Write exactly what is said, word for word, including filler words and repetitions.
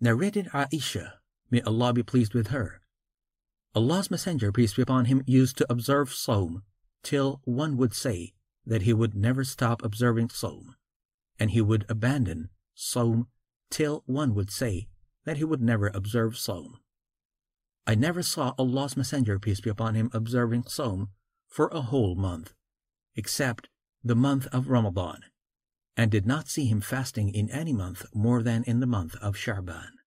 Narrated Aisha, may Allah be pleased with her. Allah's Messenger, peace be upon him, used to observe Sawm till one would say that he would never stop observing Sawm, and he would abandon Sawm till one would say that he would never observe Sawm. I never saw Allah's Messenger, peace be upon him, observing Sawm for a whole month, except the month of Ramadan, and did not see him fasting in any month more than in the month of Sha'ban.